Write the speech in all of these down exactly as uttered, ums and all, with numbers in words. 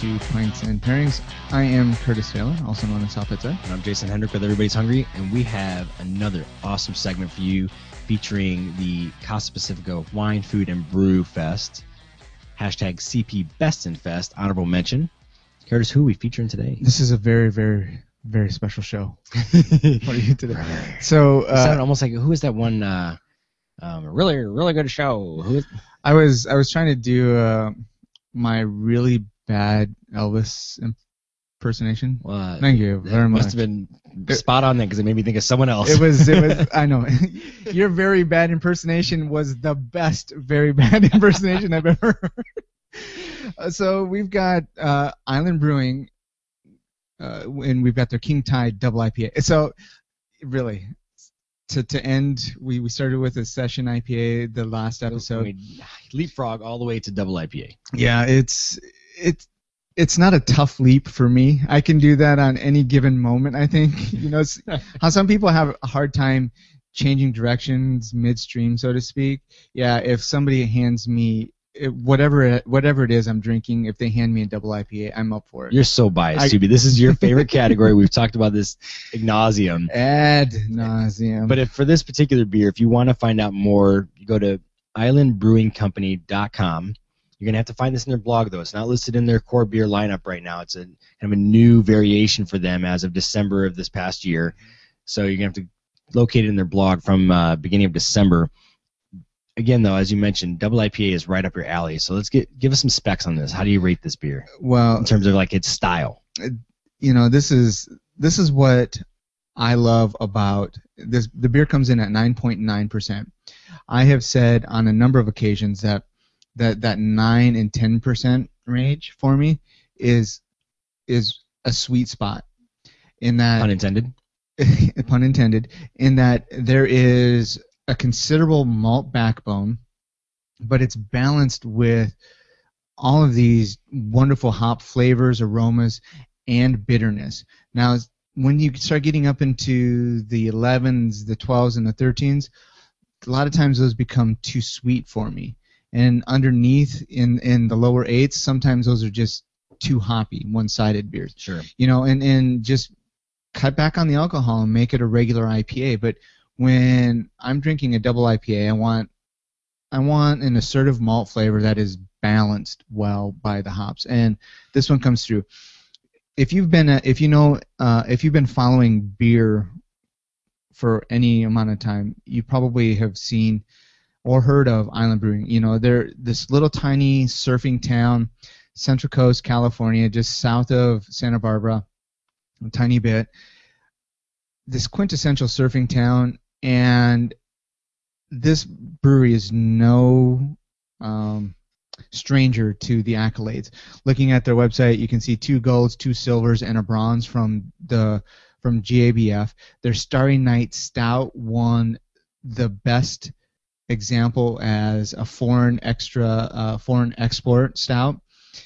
to Pints and Pairings. I am Curtis Taylor, also known as South Pizza. And I'm Jason Hendrick with Everybody's Hungry, and we have another awesome segment for you featuring the Casa Pacifico Wine, Food, and Brew Fest. Hashtag C P Best in Fest, honorable mention. Curtis, who are we featuring today? This is a very, very, very special show. What are you today? So, uh, it sounded almost like, who is that one, uh, um, really, really good show? Who is... I was, I was trying to do uh, my really bad Elvis impersonation. Well, Thank you very much. Must have been spot on then, because it made me think of someone else. It was, it was. I know. Your very bad impersonation was the best very bad impersonation I've ever heard. So we've got uh, Island Brewing, uh, and we've got their King Tide Double I P A. So really, to to end, we, we started with a session I P A the last episode. We leapfrog all the way to Double I P A. Yeah, it's it's. It's not a tough leap for me. I can do that on any given moment, I think. You know, it's how some people have a hard time changing directions midstream, so to speak. Yeah, if somebody hands me it, whatever it, whatever it is I'm drinking, if they hand me a double I P A, I'm up for it. You're so biased, Subi. This is your favorite category. We've talked about this ad nauseum. Ad nauseum. But if for this particular beer, if you want to find out more, you go to island brewing company dot com. You're going to have to find this in their blog, though. It's not listed in their core beer lineup right now. It's a kind of a new variation for them as of December of this past year. So you're going to have to locate it in their blog from uh, beginning of December. Again, though, as you mentioned, double I P A is right up your alley. So let's get give us some specs on this. How do you rate this beer? Well, in terms of like its style. You know, this is this is what I love about this. The beer comes in at nine point nine percent. I have said on a number of occasions that that that nine and ten percent range for me is is a sweet spot. In that, pun intended. Pun intended. In that there is a considerable malt backbone, but it's balanced with all of these wonderful hop flavors, aromas, and bitterness. Now, when you start getting up into the elevens, the twelves, and the thirteens, a lot of times those become too sweet for me. And underneath, in, in the lower eights, sometimes those are just too hoppy, one-sided beers. Sure. You know, and, and just cut back on the alcohol and make it a regular I P A. But when I'm drinking a double I P A, I want I want an assertive malt flavor that is balanced well by the hops, and this one comes through. If you've been a, if you know uh, if you've been following beer for any amount of time, you probably have seen or heard of Island Brewing. You know, they're this little tiny surfing town, Central Coast, California, just south of Santa Barbara, a tiny bit. This quintessential surfing town, and this brewery is no um, stranger to the accolades. Looking at their website, you can see two golds, two silvers, and a bronze from the from G A B F. Their Starry Night Stout won the best example as a foreign extra uh, foreign export stout.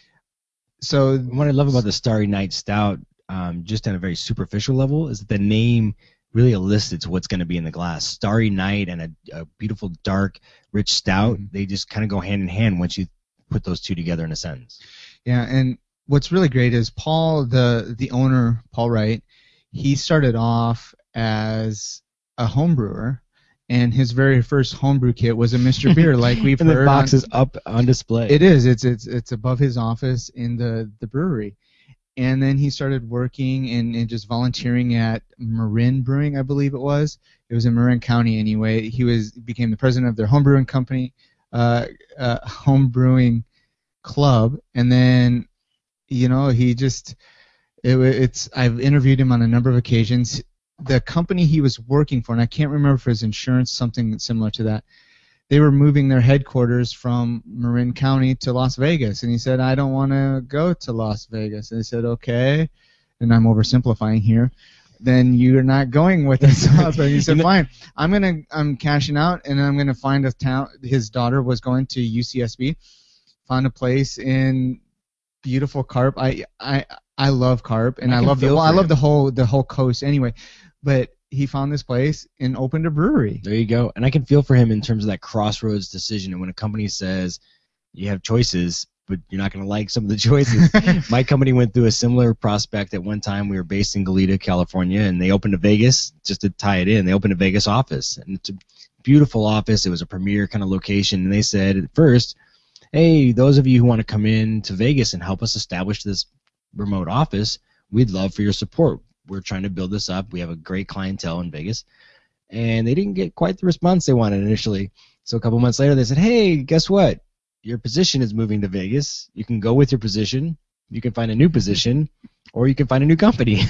So what I love about the Starry Night Stout, um, just on a very superficial level, is that the name really elicits what's going to be in the glass. Starry Night and a, a beautiful, dark, rich stout, mm-hmm. They just kind of go hand in hand once you put those two together in a sentence. Yeah, and what's really great is Paul, the the owner, Paul Wright, he started off as a home brewer. And his very first homebrew kit was a Mister Beer, like we've and heard. And the box on, is up on display. It is. It's it's it's above his office in the, the brewery. And then he started working and, and just volunteering at Marin Brewing, I believe it was. It was in Marin County anyway. He was became the president of their home brewing company, uh, uh, home brewing club. And then, you know, he just it, it's. I've interviewed him on a number of occasions. The company he was working for, and I can't remember if it was insurance, something similar to that, they were moving their headquarters from Marin County to Las Vegas. And he said, I don't want to go to Las Vegas. And I said, okay, and I'm oversimplifying here, then you're not going with us to Las Vegas. He said, fine, I'm gonna, I'm cashing out, and I'm going to find a town. His daughter was going to U C S B, found a place in beautiful Carp. I, I, I love Carp, and I, I love the, well, I love the whole, the whole coast anyway. But he found this place and opened a brewery. There you go. And I can feel for him in terms of that crossroads decision. And when a company says you have choices, but you're not going to like some of the choices. My company went through a similar prospect at one time. We were based in Goleta, California, and they opened a Vegas, just to tie it in, they opened a Vegas office. And it's a beautiful office. It was a premier kind of location. And they said at first, hey, those of you who want to come in to Vegas and help us establish this remote office, we'd love for your support. We're trying to build this up. We have a great clientele in Vegas. And they didn't get quite the response they wanted initially. So a couple months later, they said, hey, guess what? Your position is moving to Vegas. You can go with your position. You can find a new position, or you can find a new company.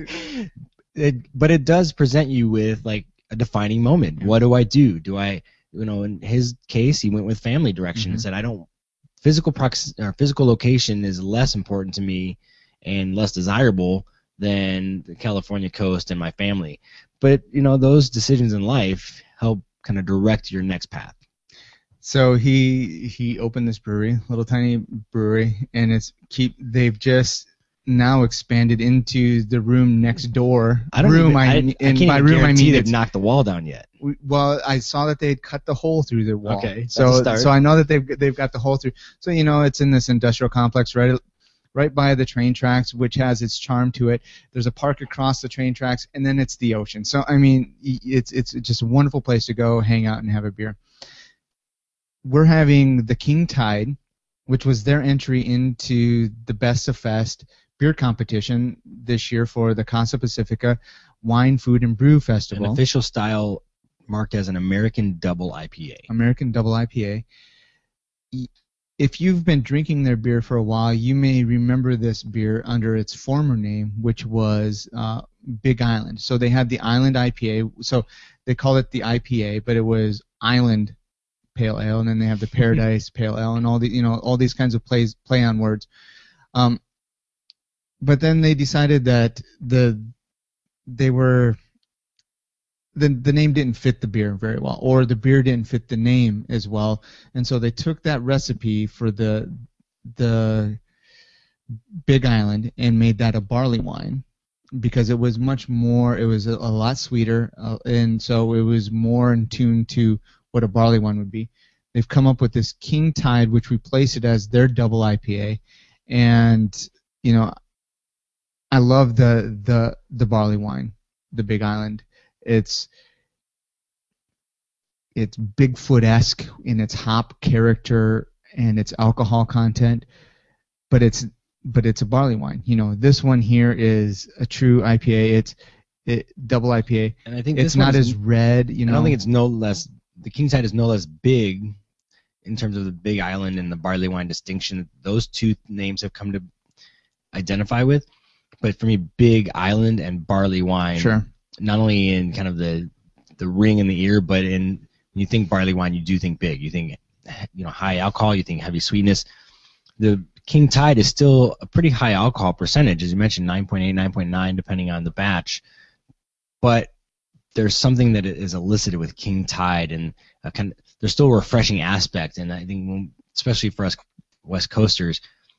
it, but it does present you with like a defining moment. What do I do? Do I, you know, in his case, he went with family direction mm-hmm. and said, I don't, physical prox- or physical location is less important to me and less desirable than the California coast and my family. But, you know, those decisions in life help kind of direct your next path. So he he opened this brewery, little tiny brewery, and it's keep they've just now expanded into the room next door. I don't room even, I, I, I can't by even room I mean they've knocked the wall down yet. We, well, I saw that they'd cut the hole through the wall. Okay, so so I know that they've they've got the hole through. So you know it's in this industrial complex right right by the train tracks, which has its charm to it. There's a park across the train tracks, and then it's the ocean. So I mean, it's it's just a wonderful place to go hang out and have a beer. We're having the King Tide, which was their entry into the Best of Fest beer competition this year for the Casa Pacifica Wine, Food, and Brew Festival. An official style marked as an American Double I P A. American Double I P A. If you've been drinking their beer for a while, you may remember this beer under its former name, which was uh, Big Island. So they had the Island I P A. So they called it the I P A, but it was Island Pale Ale, and then they have the Paradise Pale Ale, and all the you know all these kinds of plays play on words. Um, but then they decided that the they were the the name didn't fit the beer very well, or the beer didn't fit the name as well, and so they took that recipe for the the Big Island and made that a barley wine because it was much more. It was a, a lot sweeter, uh, and so it was more in tune to what a barley wine would be. They've come up with this King Tide, which replaced it as their double I P A, and you know, I love the the the barley wine, the Big Island. It's it's Bigfoot-esque in its hop character and its alcohol content, but it's but it's a barley wine. You know, this one here is a true I P A. It's it, double I P A. And I think it's not as red. You know, I don't think it's no less. The King Tide is no less big in terms of the Big Island and the barley wine distinction. Those two names have come to identify with. But for me, Big Island and barley wine, sure. not only in kind of the the ring in the ear, but in when you think barley wine, you do think big. You think you know high alcohol. You think heavy sweetness. The King Tide is still a pretty high alcohol percentage, as you mentioned, nine point eight, nine point nine, depending on the batch. But there's something that is elicited with King Tide, and a kind of, there's still a refreshing aspect. And I think, when, especially for us West Coasters,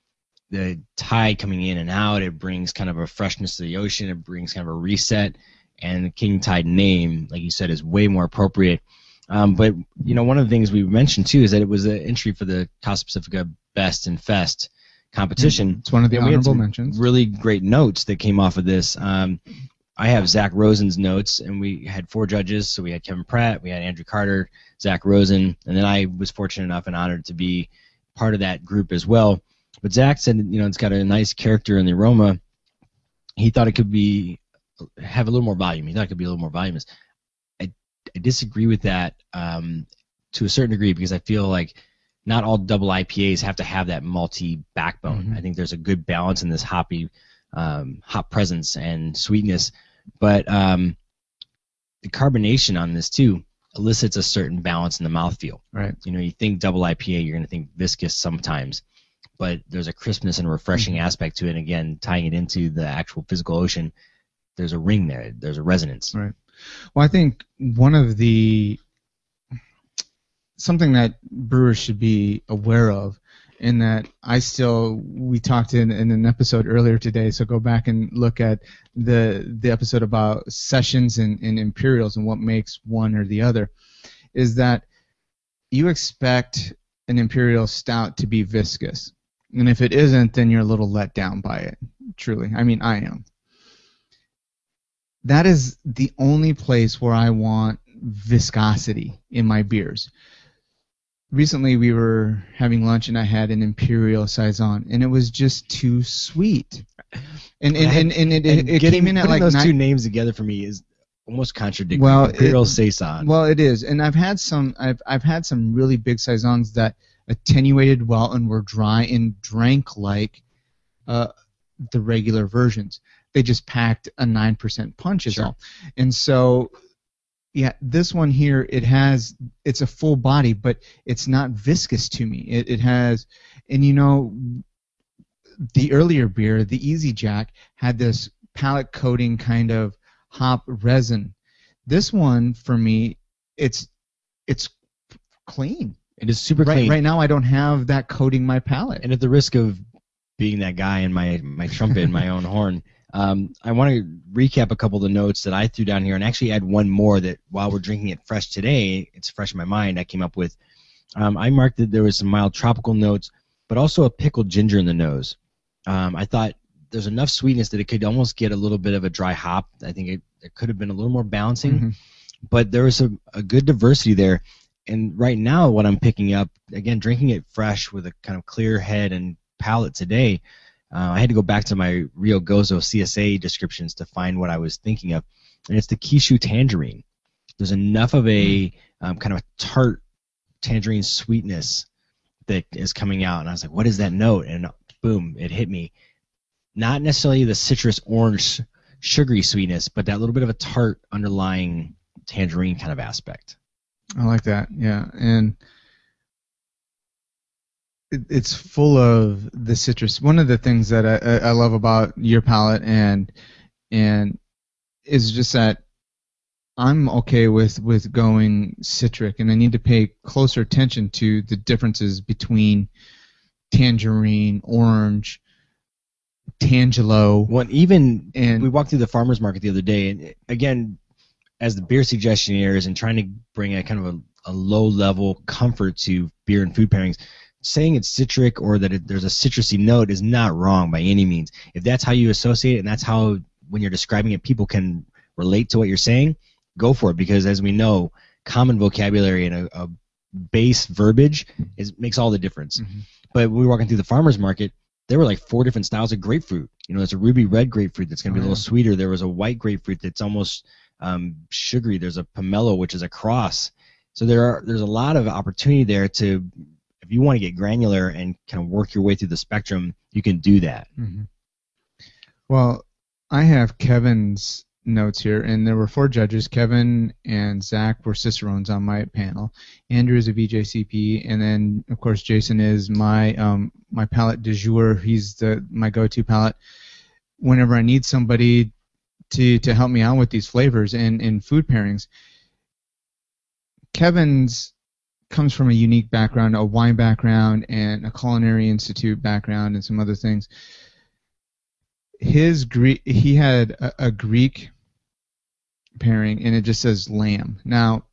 the tide coming in and out, it brings kind of a freshness to the ocean. It brings kind of a reset. And the King Tide name, like you said, is way more appropriate. Um, but you know, one of the things we mentioned too is that it was an entry for the Casa Pacifica Best and Fest competition. It's one of the and honorable mentions. Really great notes that came off of this. Um, I have Zach Rosen's notes, and we had four judges. So we had Kevin Pratt, we had Andrew Carter, Zach Rosen, and then I was fortunate enough and honored to be part of that group as well. But Zach said, you know, it's got a nice character in the aroma. He thought it could be have a little more volume. He thought it could be a little more voluminous. I, I disagree with that um, to a certain degree because I feel like not all double I P As have to have that malty backbone. Mm-hmm. I think there's a good balance in this hoppy um, hop presence and sweetness. But um, the carbonation on this, too, elicits a certain balance in the mouthfeel. Right. You know, you think double I P A, you're going to think viscous sometimes. But there's a crispness and refreshing mm-hmm. aspect to it. And again, tying it into the actual physical ocean, there's a ring there. There's a resonance. Right. Well, I think one of the something that brewers should be aware of, in that I still we talked in, in an episode earlier today, so go back and look at the the episode about sessions and, and imperials and what makes one or the other, is that you expect an imperial stout to be viscous. And if it isn't, then you're a little let down by it. Truly, I mean, I am. That is the only place where I want viscosity in my beers. Recently, we were having lunch, and I had an Imperial Saison, and it was just too sweet. And and, and, and it, and it getting, came in at like those nine, two names together for me is almost contradictory. Well, Imperial it, Saison. Well, it is, and I've had some. I've I've had some really big saisons that attenuated well and were dry and drank like uh, the regular versions. They just packed a nine percent punch is Sure. all. And so, yeah, this one here, it has, it's a full body, but it's not viscous to me. It, it has, and you know, the earlier beer, the Easy Jack, had this palate coating kind of hop resin. This one, for me, it's it's clean. It is super Right, clean. right now, I don't have that coating my palate. And at the risk of being that guy in my, my trumpet and my own horn, um, I want to recap a couple of the notes that I threw down here and actually add one more that while we're drinking it fresh today, it's fresh in my mind, I came up with. Um, I marked that there was some mild tropical notes, but also a pickled ginger in the nose. Um, I thought there's enough sweetness that it could almost get a little bit of a dry hop. I think it, it could have been a little more balancing, Mm-hmm. but there was a, a good diversity there. And right now, what I'm picking up, again, drinking it fresh with a kind of clear head and palate today, uh, I had to go back to my Rio Gozo C S A descriptions to find what I was thinking of. And it's the Kishu tangerine. There's enough of a um, kind of a tart tangerine sweetness that is coming out. And I was like, what is that note? And boom, it hit me. Not necessarily the citrus orange sugary sweetness, but that little bit of a tart underlying tangerine kind of aspect. I like that, yeah. And it, it's full of the citrus. One of the things that I, I love about your palate and and is just that I'm okay with, with going citric, and I need to pay closer attention to the differences between tangerine, orange, Tangelo. Well, even And we walked through the farmer's market the other day, and again, as the beer suggestionnaires and trying to bring a kind of a, a low-level comfort to beer and food pairings, saying it's citric or that it, there's a citrusy note is not wrong by any means. If that's how you associate it and that's how, when you're describing it, people can relate to what you're saying, go for it, because as we know, common vocabulary and a, a base verbiage is makes all the difference. Mm-hmm. But when we were walking through the farmer's market, there were like four different styles of grapefruit. You know, there's a ruby red grapefruit that's going to be Oh, a little yeah. sweeter. There was a white grapefruit that's almost um, sugary. There's a pomelo, which is a cross. So there are there's a lot of opportunity there to, if you want to get granular and kind of work your way through the spectrum, you can do that. Mm-hmm. Well, I have Kevin's notes here, and there were four judges. Kevin and Zach were Cicerones on my panel. Andrew is a V J C P, and then of course Jason is my um, my palate du jour. He's the my go-to palate whenever I need somebody to to help me out with these flavors and in food pairings. Kevin's comes from a unique background, a wine background, and a culinary institute background, and some other things. His Greek, he had a, a Greek pairing, and it just says lamb. Now,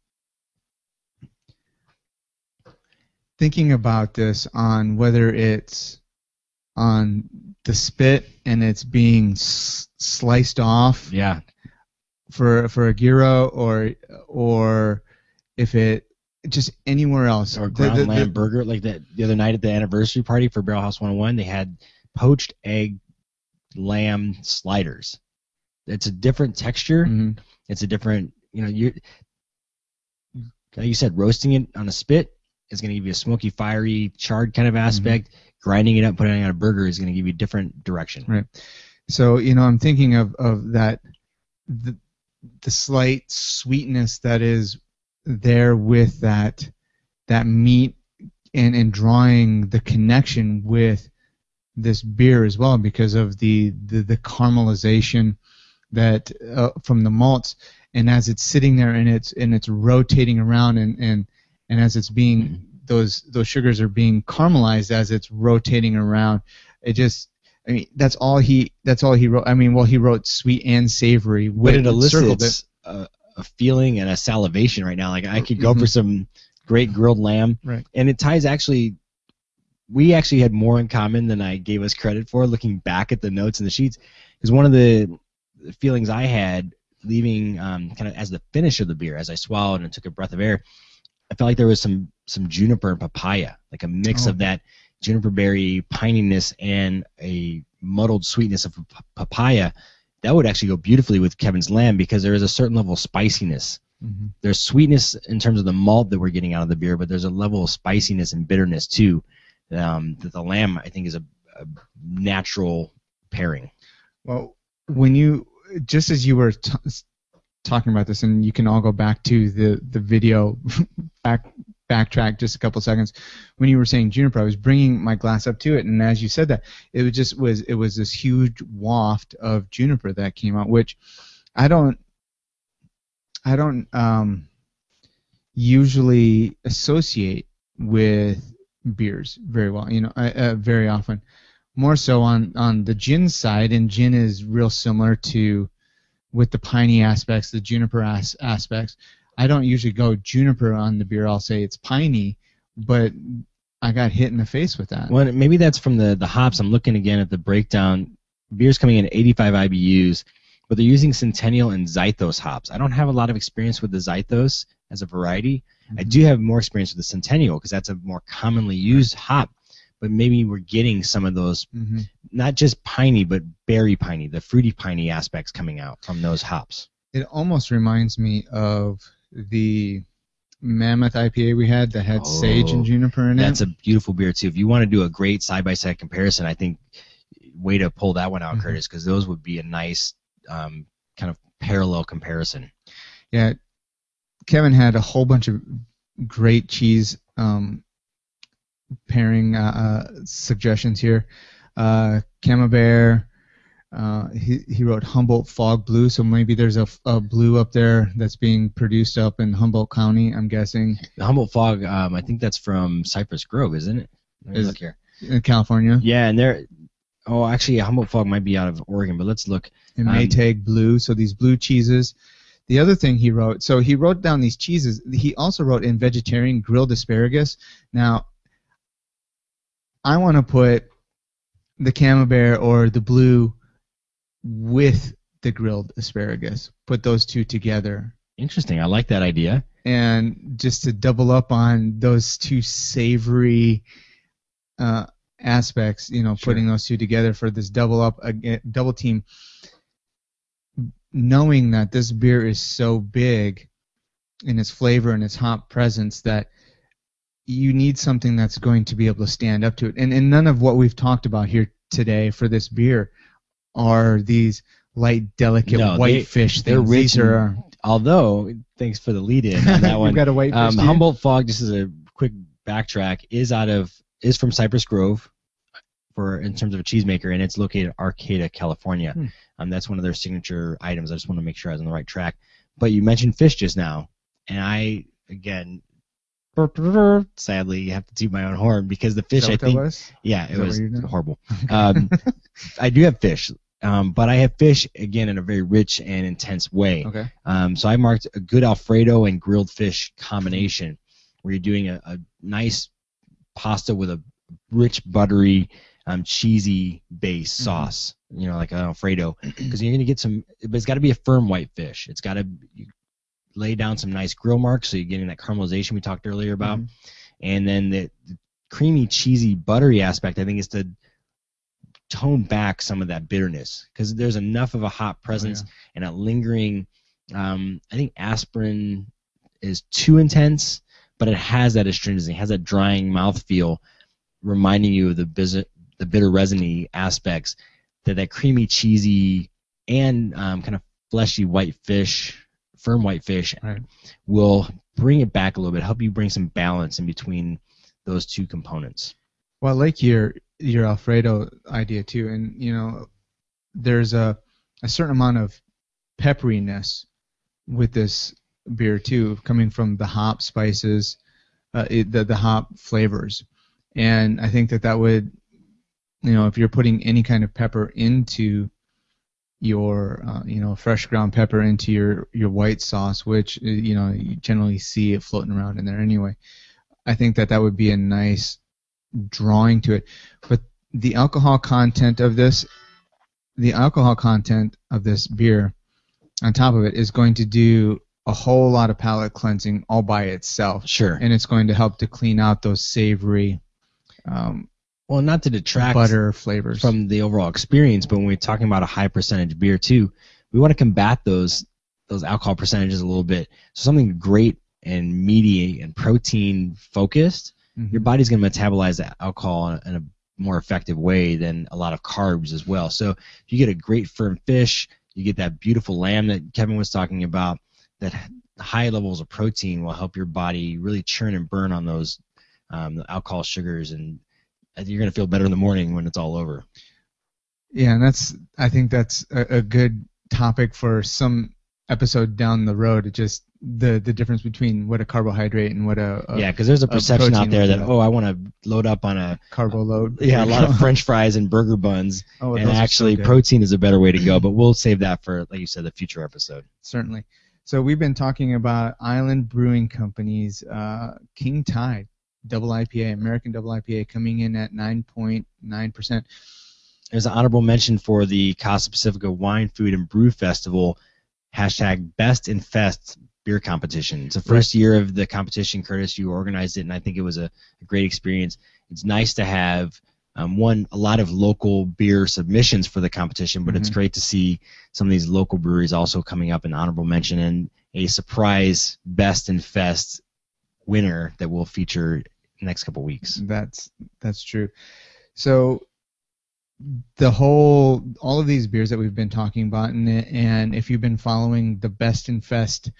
thinking about this on whether it's on the spit and it's being s- sliced off Yeah. for for a gyro, or or if it just anywhere else, Or The- ground the- lamb the- burger. Like the, the other night at the anniversary party for Barrel House one oh one, they had poached egg lamb sliders. It's a different texture. Mhm. It's a different, you know, you like you said, roasting it on a spit is going to give you a smoky, fiery, charred kind of aspect. Mm-hmm. Grinding it up, putting it on a burger is going to give you a different direction. Right. So, you know, I'm thinking of, of that, the, the slight sweetness that is there with that that meat, and, and drawing the connection with this beer as well, because of the, the, the caramelization that uh, from the malts, and as it's sitting there and it's and it's rotating around, and, and, and as it's being mm-hmm. those those sugars are being caramelized as it's rotating around, it just, I mean, that's all he that's all he wrote. I mean, well, he wrote sweet and savory, but it elicits it. a, a feeling and a salivation right now. Like I could go mm-hmm. for some great grilled lamb, right. And it ties actually we actually had more in common than I gave us credit for. Looking back at the notes and the sheets, because one of the feelings I had leaving, um, kind of as the finish of the beer, as I swallowed and took a breath of air, I felt like there was some some juniper and papaya, like a mix Oh. of that juniper berry pininess and a muddled sweetness of p- papaya. That would actually go beautifully with Kevin's Lamb because there is a certain level of spiciness. Mm-hmm. There's sweetness in terms of the malt that we're getting out of the beer, but there's a level of spiciness and bitterness too. Um, that the Lamb, I think, is a, a natural pairing. Well, when you just as you were t- talking about this, and you can all go back to the the video, back backtrack just a couple seconds. When you were saying juniper, I was bringing my glass up to it, and as you said that, it was just was it was this huge waft of juniper that came out, which I don't I don't um, usually associate with beers very well. You know, I, uh, very often. More so on, on the gin side, and gin is real similar to with the piney aspects, the juniper as, aspects. I don't usually go juniper on the beer. I'll say it's piney, but I got hit in the face with that. Well, maybe that's from the, the hops. I'm looking again at the breakdown. Beer's coming in at eighty-five I B Us, but they're using Centennial and Zythos hops. I don't have a lot of experience with the Zythos as a variety. Mm-hmm. I do have more experience with the Centennial because that's a more commonly used hop. But maybe we're getting some of those, mm-hmm. not just piney, but berry piney, the fruity piney aspects coming out from those hops. It almost reminds me of the Mammoth I P A we had that had oh, sage and juniper in that's it. That's a beautiful beer, too. If you want to do a great side-by-side comparison, I think way to pull that one out, mm-hmm. Curtis, because those would be a nice um, kind of parallel comparison. Yeah, Kevin had a whole bunch of great cheese um pairing uh, uh, suggestions here. Uh, Camembert, uh, he, he wrote Humboldt Fog Blue, so maybe there's a, a blue up there that's being produced up in Humboldt County, I'm guessing. The Humboldt Fog, um, I think that's from Cypress Grove, isn't it? Let me Is, look here. In California? Yeah, and they're, oh, actually, Humboldt Fog might be out of Oregon, but let's look. And um, Maytag Blue, so these blue cheeses. The other thing he wrote, so he wrote down these cheeses. He also wrote in vegetarian grilled asparagus. Now, I want to put the Camembert or the blue with the grilled asparagus. Put those two together. Interesting. I like that idea. And just to double up on those two savory uh, aspects, you know, sure. Putting those two together for this double up, uh, double team, knowing that this beer is so big in its flavor and its hop presence that you need something that's going to be able to stand up to it. And, and none of what we've talked about here today for this beer are these light, delicate no, white they, fish they're things. Rich These are, although, thanks for the lead-in on that one. You've got a white fish. Um, Humboldt Fog, just as a quick backtrack, is out of is from Cypress Grove for in terms of a cheesemaker, and it's located in Arcata, California. Hmm. Um, that's one of their signature items. I just want to make sure I was on the right track. But you mentioned fish just now, and I, again, sadly, you have to toot my own horn because the fish, I think, was? yeah, it was horrible. um, I do have fish, um, but I have fish again in a very rich and intense way. Okay. Um, so I marked a good Alfredo and grilled fish combination, where you're doing a, a nice pasta with a rich, buttery, um, cheesy base mm-hmm. sauce. You know, like an Alfredo, because you're gonna get some. But it's got to be a firm white fish. It's got to lay down some nice grill marks, so you're getting that caramelization we talked earlier about. Mm-hmm. And then the, the creamy, cheesy, buttery aspect, I think, is to tone back some of that bitterness, because there's enough of a hop presence oh, yeah. and a lingering, um, I think aspirin is too intense, but it has that astringency, it has that drying mouthfeel, reminding you of the, biz- the bitter resiny aspects that that creamy, cheesy, and um, kind of fleshy white fish firm white fish right. will bring it back a little bit, help you bring some balance in between those two components. Well, I like your your Alfredo idea too, and you know, there's a a certain amount of pepperiness with this beer too, coming from the hop spices, uh, it, the the hop flavors, and I think that that would, you know, if you're putting any kind of pepper into your uh, you know fresh ground pepper into your your white sauce, which you know you generally see it floating around in there anyway, I think that that would be a nice drawing to it. But the alcohol content of this, the alcohol content of this beer, on top of it, is going to do a whole lot of palate cleansing all by itself. Sure. And it's going to help to clean out those savory, um, well, not to detract butter flavors from the overall experience, but when we're talking about a high percentage beer too, we want to combat those those alcohol percentages a little bit. So something great and meaty and protein focused, mm-hmm. your body's going to metabolize that alcohol in a, in a more effective way than a lot of carbs as well. So if you get a great firm fish, you get that beautiful lamb that Kevin was talking about, that high levels of protein will help your body really churn and burn on those um, alcohol sugars, and you're going to feel better in the morning when it's all over. Yeah, and that's I think that's a, a good topic for some episode down the road. Just the the difference between what a carbohydrate and what a, a yeah, because there's a perception out there that do. oh, I want to load up on a carbo load. Yeah, a lot of French fries and burger buns, oh, and actually so protein is a better way to go. But we'll save that for, like you said, the future episode. Certainly. So we've been talking about Island Brewing Company's uh, King Tide Double I P A, American Double I P A, coming in at nine point nine percent. There's an honorable mention for the Casa Pacifica Wine, Food, and Brew Festival, hashtag Best in Fest beer competition. It's the first year of the competition. Curtis, you organized it, and I think it was a, a great experience. It's nice to have, um, one, a lot of local beer submissions for the competition, but mm-hmm. it's great to see some of these local breweries also coming up in honorable mention, and a surprise Best in Fest winner that we'll feature the next couple weeks. That's that's true. So the whole, all of these beers that we've been talking about, and, and if you've been following the Best in Fest,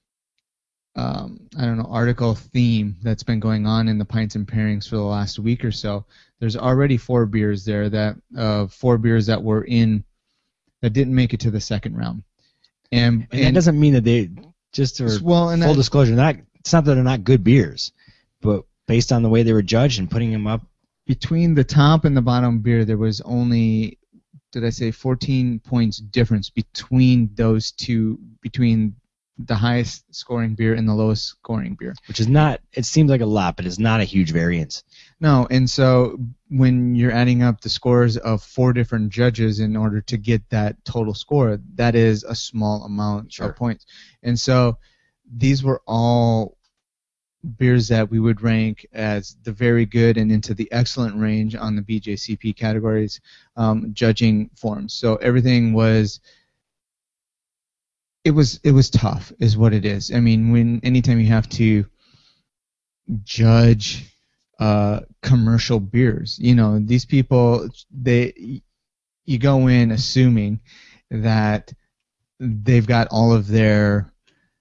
um, I don't know, article theme that's been going on in the Pints and Pairings for the last week or so, there's already four beers there that, uh, four beers that were in, that didn't make it to the second round. And, and, and that doesn't mean that they, just for well, and full that, disclosure, not, it's not that they're not good beers, but based on the way they were judged and putting them up, between the top and the bottom beer, there was only, did I say fourteen points difference between those two, between the highest scoring beer and the lowest scoring beer. Which is not, it seems like a lot, but it's not a huge variance. No, and so when you're adding up the scores of four different judges in order to get that total score, that is a small amount sure. of points. And so these were all beers that we would rank as the very good and into the excellent range on the B J C P categories um, judging forms. So everything was it was it was tough is what it is. I mean, when anytime you have to judge uh, commercial beers, you know, these people, they you go in assuming that they've got all of their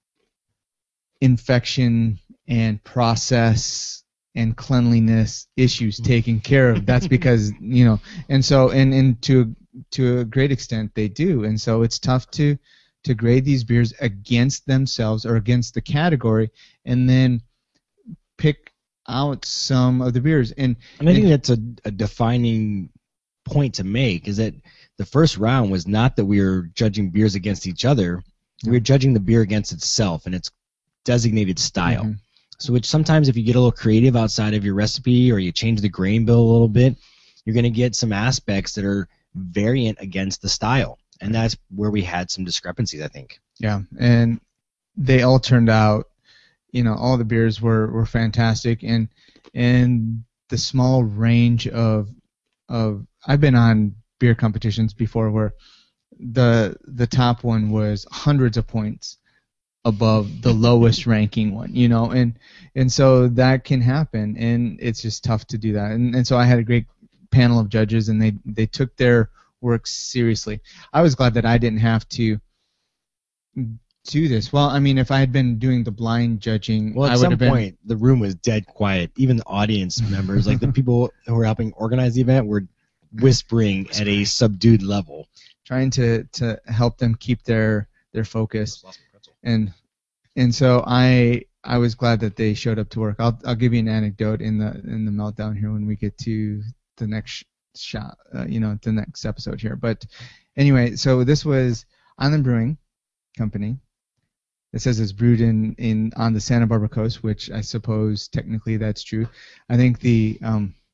infection and process and cleanliness issues taken care of. That's because, you know, and so, and, and to, to a great extent they do. And so it's tough to, to grade these beers against themselves or against the category and then pick out some of the beers. And, and I think and, that's a, a defining point to make, is that the first round was not that we were judging beers against each other. We were judging the beer against itself and its designated style. Mm-hmm. So which sometimes if you get a little creative outside of your recipe or you change the grain bill a little bit, you're going to get some aspects that are variant against the style. And that's where we had some discrepancies, I think. Yeah, and they all turned out, you know, all the beers were, were fantastic. And and the small range of, of I've been on beer competitions before where the the top one was hundreds of points above the lowest ranking one, you know, and and so that can happen, and it's just tough to do that. And and so I had a great panel of judges, and they they took their work seriously. I was glad that I didn't have to do this. Well, I mean, if I had been doing the blind judging, well, at I would some have been. point the room was dead quiet. Even the audience members, like the people who were helping organize the event, were whispering at a subdued level, trying to to help them keep their their focus. And and so I I was glad that they showed up to work. I'll I'll give you an anecdote in the in the meltdown here when we get to the next shot, uh, you know, the next episode here. But anyway, so this was Island Brewing Company. It says it's brewed in, in on the Santa Barbara coast, which I suppose technically that's true. I think the um,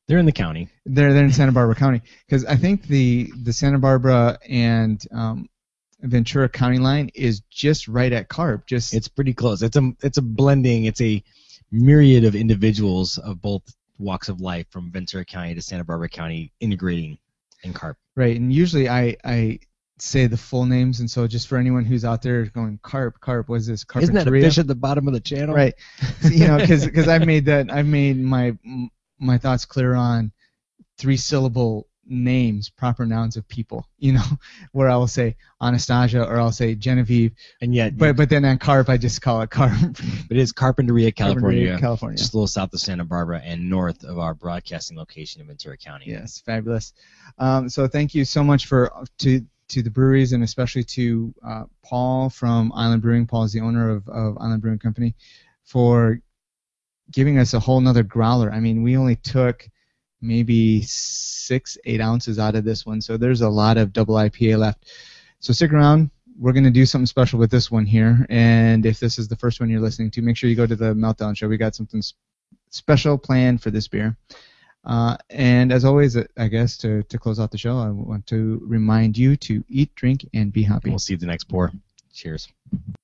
They're in the county. They're they're in Santa Barbara County, because I think the the Santa Barbara and um, Ventura County line is just right at Carp. Just It's pretty close. It's a it's a blending. It's a myriad of individuals of both walks of life from Ventura County to Santa Barbara County integrating in Carp. right. And usually I I say the full names, and so just for anyone who's out there going Carp, Carp, what is this? Carpinteria? Isn't that a fish at the bottom of the channel? Right. So, you know, because because I've made that I've made my my thoughts clear on three syllable names, proper nouns of people. You know, where I will say Anastasia or I'll say Genevieve, And yet, but but then on Carp I just call it Carp. but it is Carpinteria, California, Carpinteria, California. just a little south of Santa Barbara and north of our broadcasting location in Ventura County. Yes, fabulous. Um, so thank you so much for to to the breweries, and especially to uh, Paul from Island Brewing. Paul is the owner of, of Island Brewing Company, for giving us a whole nother growler. I mean, we only took maybe six, eight ounces out of this one, so there's a lot of double I P A left. So stick around. We're going to do something special with this one here, and if this is the first one you're listening to, make sure you go to the Meltdown Show. We got something s- special planned for this beer. Uh, and as always, I guess, to, to close out the show, I want to remind you to eat, drink, and be happy. We'll see you at the next pour. Cheers.